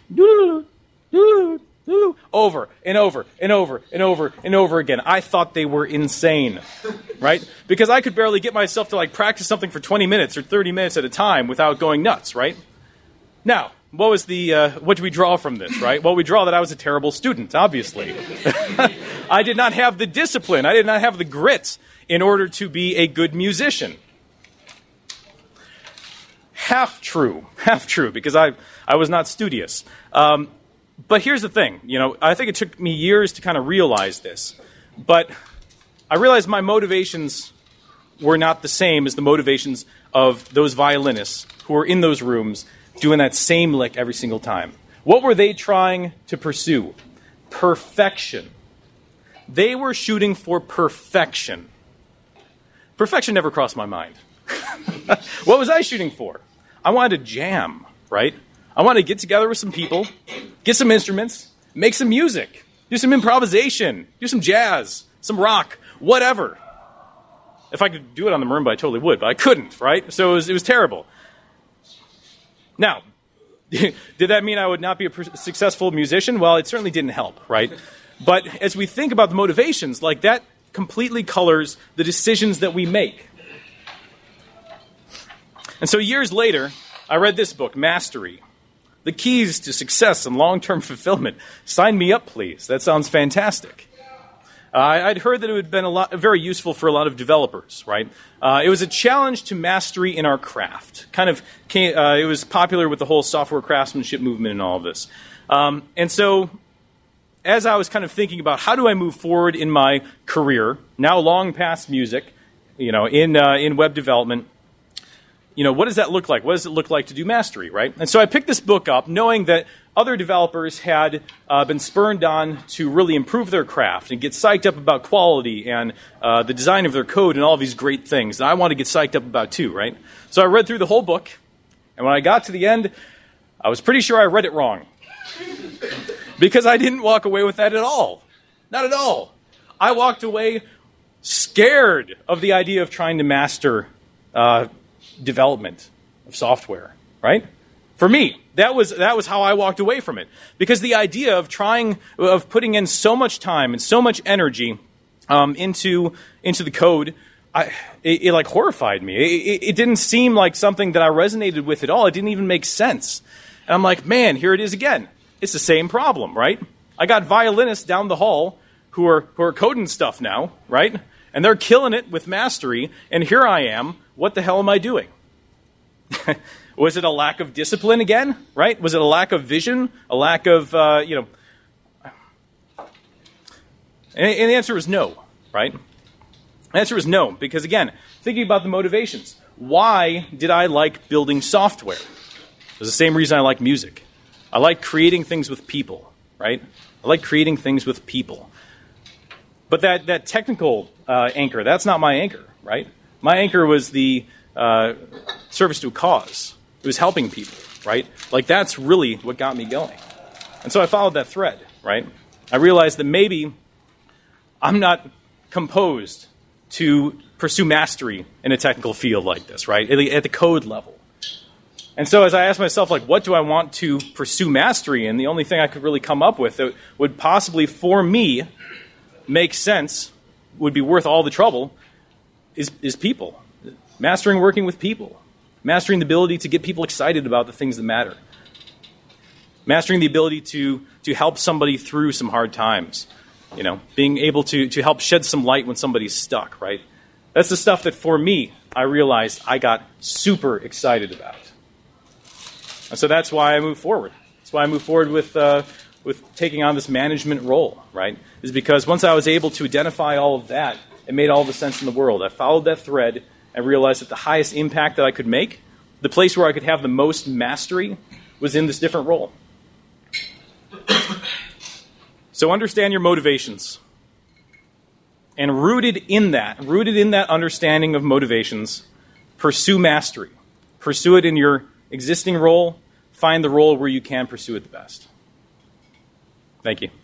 Over and over and over and over and over again. I thought they were insane, right? Because I could barely get myself to like practice something for twenty minutes or thirty minutes at a time without going nuts, right? Now, what was the uh, what do we draw from this, right? Well, we draw that I was a terrible student, obviously. I did not have the discipline. I did not have the grit in order to be a good musician. Half true, half true, because I I was not studious. Um, But here's the thing, you know, I think it took me years to kind of realize this, but I realized my motivations were not the same as the motivations of those violinists who were in those rooms doing that same lick every single time. What were they trying to pursue? Perfection. They were shooting for perfection. Perfection never crossed my mind. What was I shooting for? I wanted to jam, right? I wanted to get together with some people, get some instruments, make some music, do some improvisation, do some jazz, some rock, whatever. If I could do it on the marimba, I totally would, but I couldn't, right? So it was, it was terrible. Now, did that mean I would not be a successful musician? Well, it certainly didn't help, right? But as we think about the motivations, like that completely colors the decisions that we make. And so years later, I read this book, Mastery. The Keys to Success and Long-Term Fulfillment. Sign me up, please. That sounds fantastic. Uh, I'd heard that it would have been a lot, very useful for a lot of developers, right? Uh, it was a challenge to mastery in our craft. Kind of, came, uh, it was popular with the whole software craftsmanship movement and all of this. Um, and so, as I was kind of thinking about how do I move forward in my career, now long past music, you know, in uh, in web development, you know, what does that look like? What does it look like to do mastery, right? And so I picked this book up knowing that other developers had uh, been spurned on to really improve their craft and get psyched up about quality and uh, the design of their code and all these great things. And I want to get psyched up about too, right? So I read through the whole book, and when I got to the end, I was pretty sure I read it wrong. Because I didn't walk away with that at all. Not at all. I walked away scared of the idea of trying to master uh development of software, right? For me, that was that was how I walked away from it. Because the idea of trying, of putting in so much time and so much energy um, into into the code, I, it, it like horrified me. It, it, it didn't seem like something that I resonated with at all. It didn't even make sense. And I'm like, man, here it is again. It's the same problem, right? I got violinists down the hall who are who are coding stuff now, right? And they're killing it with mastery. And here I am. What the hell am I doing? Was it a lack of discipline again, right? Was it a lack of vision, a lack of, uh, you know, and, and the answer was no, right? The answer was no, because again, thinking about the motivations, why did I like building software? It was the same reason I like music. I like creating things with people, right? I like creating things with people. But that, that technical uh, anchor, that's not my anchor, right? My anchor was the uh, service to a cause. It was helping people, right? Like, that's really what got me going. And so I followed that thread, right? I realized that maybe I'm not composed to pursue mastery in a technical field like this, right? At the, at the code level. And so as I asked myself, like, what do I want to pursue mastery in? The only thing I could really come up with that would possibly, for me, make sense, would be worth all the trouble, is, is people. Mastering working with people. Mastering the ability to get people excited about the things that matter. Mastering the ability to, to help somebody through some hard times. You know, being able to, to help shed some light when somebody's stuck, right? That's the stuff that, for me, I realized I got super excited about. And so that's why I moved forward. That's why I moved forward with uh, with taking on this management role, right? Is because once I was able to identify all of that, it made all the sense in the world. I followed that thread and realized that the highest impact that I could make, the place where I could have the most mastery, was in this different role. So understand your motivations. And rooted in that, rooted in that understanding of motivations, pursue mastery. Pursue it in your existing role. Find the role where you can pursue it the best. Thank you.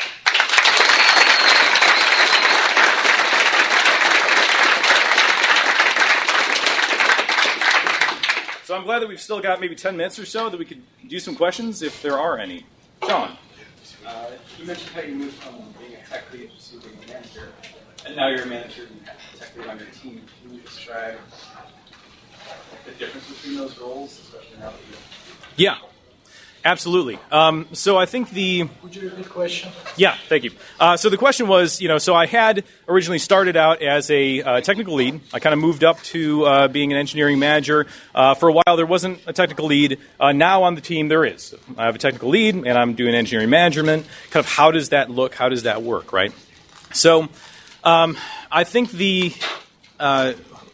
So I'm glad that we've still got maybe ten minutes or so that we could do some questions if there are any. John. Uh, you mentioned how you moved from being a tech lead to being a manager, and now you're a manager and you have a tech lead on your team. Can you describe the difference between those roles, especially now that you... Yeah, absolutely. Um, so I think the... Would you repeat the question? Yeah, thank you. Uh, so the question was, you know, so I had originally started out as a uh, technical lead. I kind of moved up to uh, being an engineering manager. Uh, for a while, there wasn't a technical lead. Uh, now on the team, there is. I have a technical lead, and I'm doing engineering management. Kind of how does that look? How does that work, right? So um, I think the... Uh,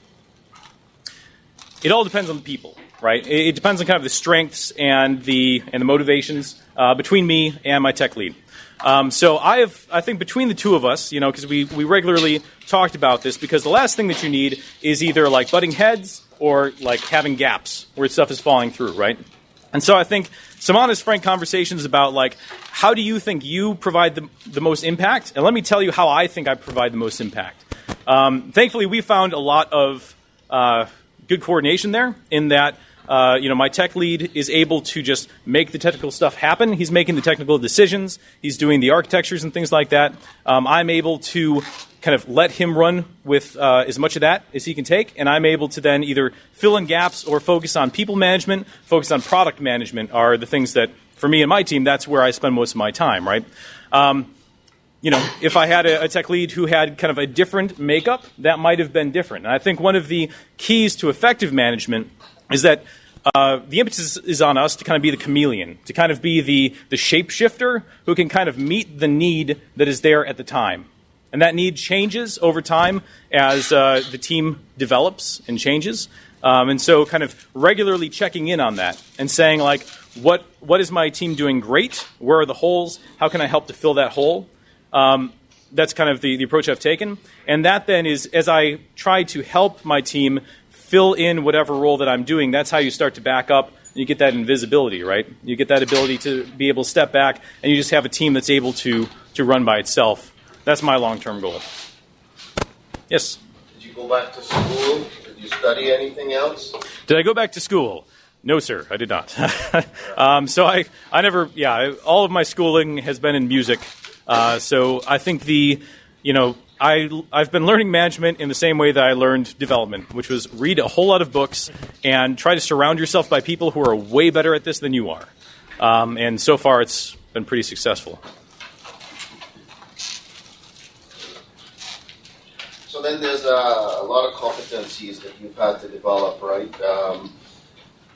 it all depends on the people. Right? It depends on kind of the strengths and the and the motivations uh, between me and my tech lead. Um, so I have, I think between the two of us, you know, because we, we regularly talked about this, because the last thing that you need is either like butting heads or like having gaps where stuff is falling through, right? And so I think some honest, frank conversations about like, how do you think you provide the, the most impact? And let me tell you how I think I provide the most impact. Um, thankfully, we found a lot of uh, good coordination there in that Uh, you know, my tech lead is able to just make the technical stuff happen. He's making the technical decisions. He's doing the architectures and things like that. Um, I'm able to kind of let him run with uh, as much of that as he can take, and I'm able to then either fill in gaps or focus on people management, focus on product management are the things that, for me and my team, that's where I spend most of my time, right? Um, you know, if I had a, a tech lead who had kind of a different makeup, that might have been different. And I think one of the keys to effective management is that uh, the impetus is on us to kind of be the chameleon, to kind of be the, the shapeshifter who can kind of meet the need that is there at the time. And that need changes over time as uh, the team develops and changes. Um, and so kind of regularly checking in on that and saying, like, what what is my team doing great? Where are the holes? How can I help to fill that hole? Um, that's kind of the, the approach I've taken. And that then is, as I try to help my team fill in whatever role that I'm doing, that's how you start to back up and you get that invisibility, right? You get that ability to be able to step back and you just have a team that's able to, to run by itself. That's my long-term goal. Yes? Did you go back to school? Did you study anything else? Did I go back to school? No, sir, I did not. um, so I, I never, yeah, all of my schooling has been in music. Uh, so I think the, you know, I, I've been learning management in the same way that I learned development, which was read a whole lot of books and try to surround yourself by people who are way better at this than you are. Um, and so far, it's been pretty successful. So then there's a, a lot of competencies that you've had to develop, right? Um,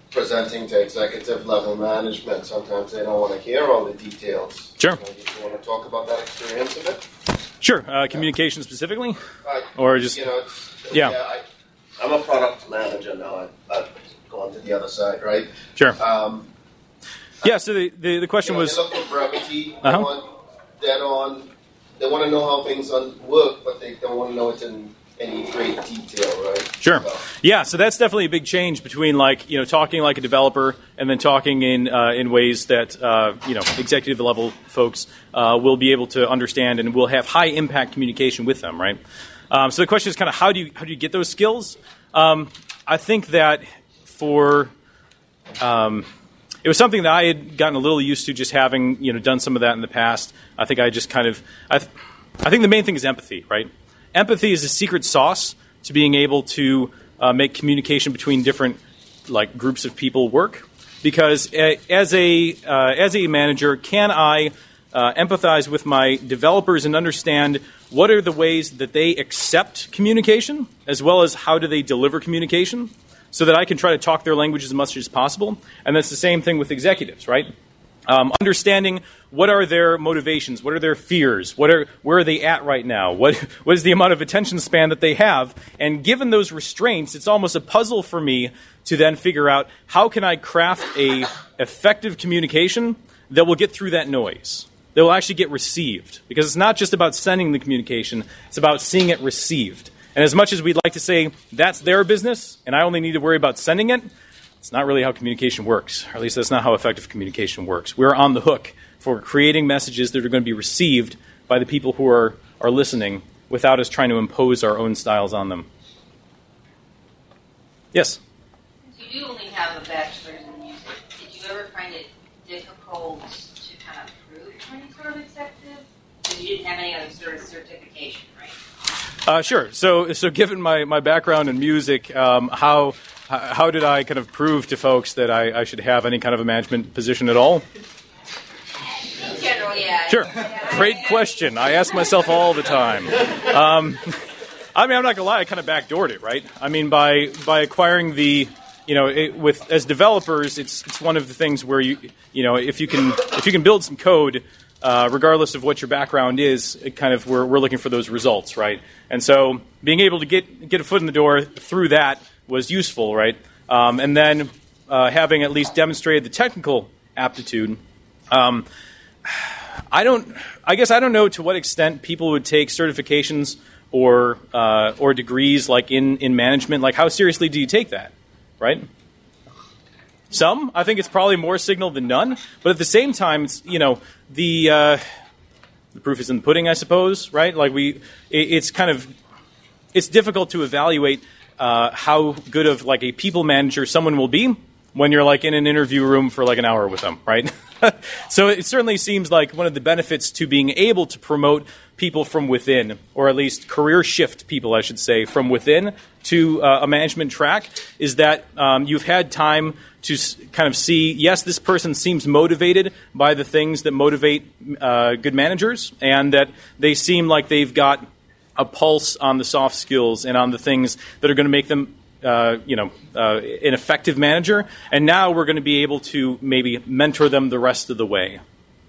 presenting to executive level management, sometimes they don't want to hear all the details. Sure. Uh, do you want to talk about that experience a bit? Sure. Uh, communication specifically? Uh, Or just... You know, it's, Yeah. yeah I, I'm a product manager now. I, I've gone to the other side, right? Sure. Um, Yeah, so the, the, the question you know, was... They look for brevity. Uh-huh. They want dead on. They want to know how things un- work, but they don't want to know it in any great detail, right? Sure. So, Yeah, so that's definitely a big change between like, you know, talking like a developer and then talking in uh, in ways that, uh, you know, executive level folks uh, will be able to understand and will have high impact communication with them, right? Um, so the question is kind of how do you how do you get those skills? Um, I think that for um, it was something that I had gotten a little used to just having, you know, done some of that in the past. I think I just kind of I, th- I think the main thing is empathy, right? Empathy is a secret sauce to being able to uh, make communication between different like groups of people work. Because uh, as a uh, as a manager, can I uh, empathize with my developers and understand what are the ways that they accept communication, as well as how do they deliver communication, so that I can try to talk their language as much as possible. And that's the same thing with executives, right? Um, understanding what are their motivations, what are their fears, what are where are they at right now, what what is the amount of attention span that they have, and given those restraints, it's almost a puzzle for me to then figure out how can I craft a effective communication that will get through that noise, that will actually get received, because it's not just about sending the communication, it's about seeing it received. And as much as we'd like to say that's their business and I only need to worry about sending it, it's not really how communication works, or at least that's not how effective communication works. We're on the hook for creating messages that are going to be received by the people who are, are listening without us trying to impose our own styles on them. Yes? Since you do only have a bachelor's in music, did you ever find it difficult to kind of prove for any sort of executive? Because you didn't have any other sort of certification, right? Uh, sure. So, so given my, my background in music, um, how how did I kind of prove to folks that I, I should have any kind of a management position at all? In general, yeah. Sure. Great question. I ask myself all the time. Um, I mean, I'm not gonna lie. I kind of backdoored it, right? I mean, by by acquiring the, you know, it, with as developers, it's it's one of the things where you you know if you can if you can build some code. Uh, regardless of what your background is, it kind of we're we're looking for those results, right? And so being able to get get a foot in the door through that was useful, right? Um, and then uh, having at least demonstrated the technical aptitude, um, I don't. I guess I don't know to what extent people would take certifications or uh, or degrees like in, in management. Like, how seriously do you take that, right? Some, I think it's probably more signal than none. But at the same time, it's, you know, the uh, the proof is in the pudding, I suppose, right? Like we, it, it's kind of, it's difficult to evaluate uh, how good of like a people manager someone will be when you're like in an interview room for like an hour with them, right? So it certainly seems like one of the benefits to being able to promote people from within, or at least career shift people, I should say, from within to uh, a management track, is that um, you've had time to s- kind of see, yes, this person seems motivated by the things that motivate uh, good managers, and that they seem like they've got a pulse on the soft skills and on the things that are going to make them Uh, you know, uh, an effective manager, and now we're going to be able to maybe mentor them the rest of the way.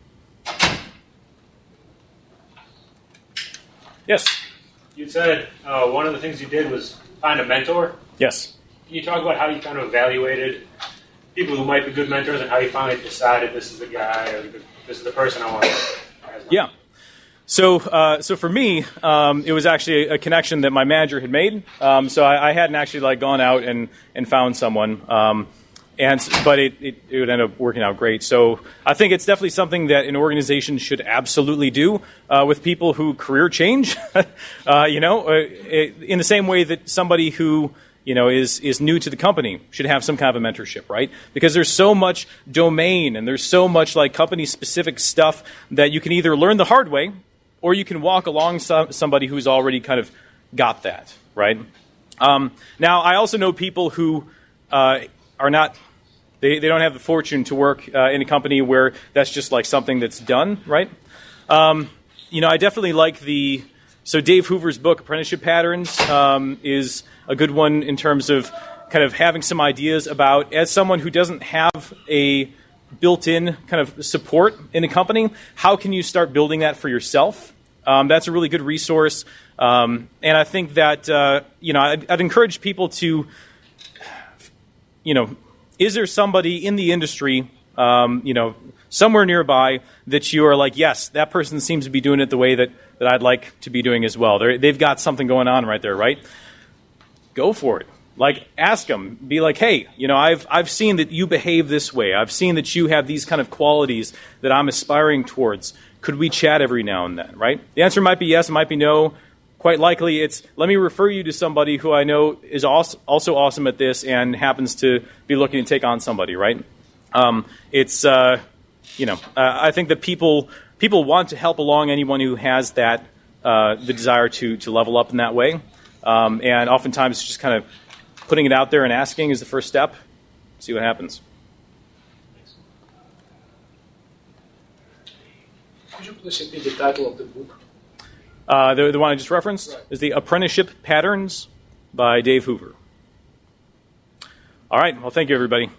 Yes? You said uh, one of the things you did was find a mentor. Yes. Can you talk about how you kind of evaluated people who might be good mentors and how you finally decided this is the guy or this is the person I want to work with? Yeah. So, uh, so for me, um, it was actually a connection that my manager had made. Um, so I, I hadn't actually like gone out and, and found someone, um, and but it, it it would end up working out great. So I think it's definitely something that an organization should absolutely do uh, with people who career change. uh, you know, uh, it, in the same way that somebody who you know is is new to the company should have some kind of a mentorship, right? Because there's so much domain and there's so much like company specific stuff that you can either learn the hard way, or you can walk alongside somebody who's already kind of got that, right? Um, now, I also know people who uh, are not, they, they don't have the fortune to work uh, in a company where that's just like something that's done, right? Um, you know, I definitely like the, so Dave Hoover's book, Apprenticeship Patterns, um, is a good one in terms of kind of having some ideas about, as someone who doesn't have a built-in kind of support in a company, how can you start building that for yourself? Um, that's a really good resource. Um, and I think that, uh, you know, I'd, I'd encourage people to, you know, is there somebody in the industry, um, you know, somewhere nearby that you are like, yes, that person seems to be doing it the way that, that I'd like to be doing as well. They're, they've got something going on right there, right? Go for it. Like, ask them. Be like, hey, you know, I've I've seen that you behave this way. I've seen that you have these kind of qualities that I'm aspiring towards. Could we chat every now and then, right? The answer might be yes, it might be no. Quite likely it's, let me refer you to somebody who I know is also, also awesome at this and happens to be looking to take on somebody, right? Um, it's, uh, you know, uh, I think that people people want to help along anyone who has that, uh, the desire to to level up in that way. Um, and oftentimes just kind of putting it out there and asking is the first step. See what happens. Could you please repeat the title of the book? Uh, the, the one I just referenced right. is The Apprenticeship Patterns by Dave Hoover. All right. Well, thank you, everybody.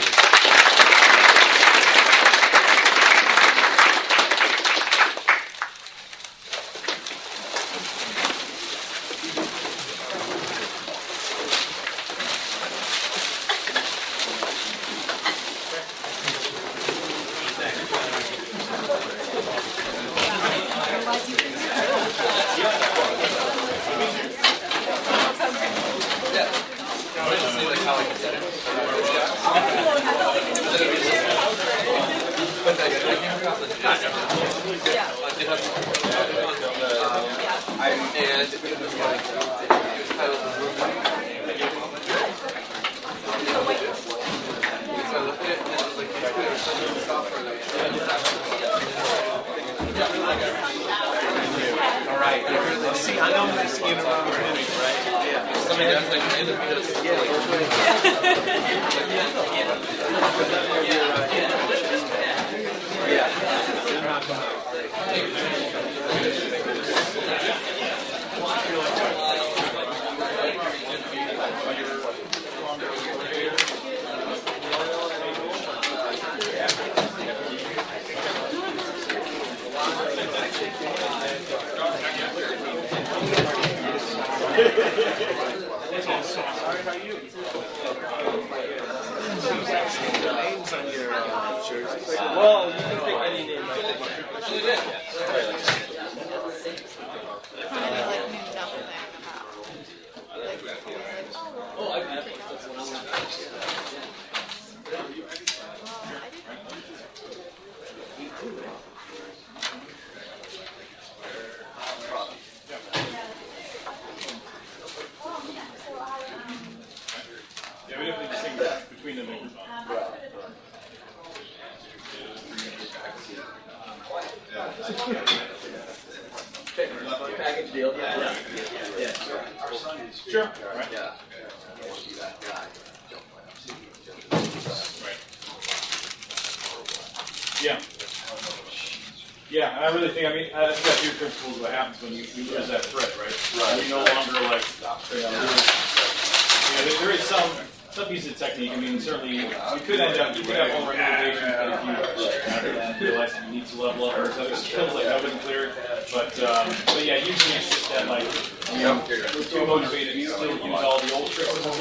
Package deal. Yeah. Yeah. Yeah. Sure. Right. Yeah. Yeah. Yeah, and I really think, I mean, uh, that's got two principles of what happens when you, you lose that thread, right? Right. You're no longer like, you know, you know there, there is some some piece of technique. I mean, certainly you could end up, you could have more recommendations, but if you realize that you need to level up or other skills, like that wasn't clear. But, um, but yeah, usually it's just that, like, you know, we're too motivated to still use all the old tricks.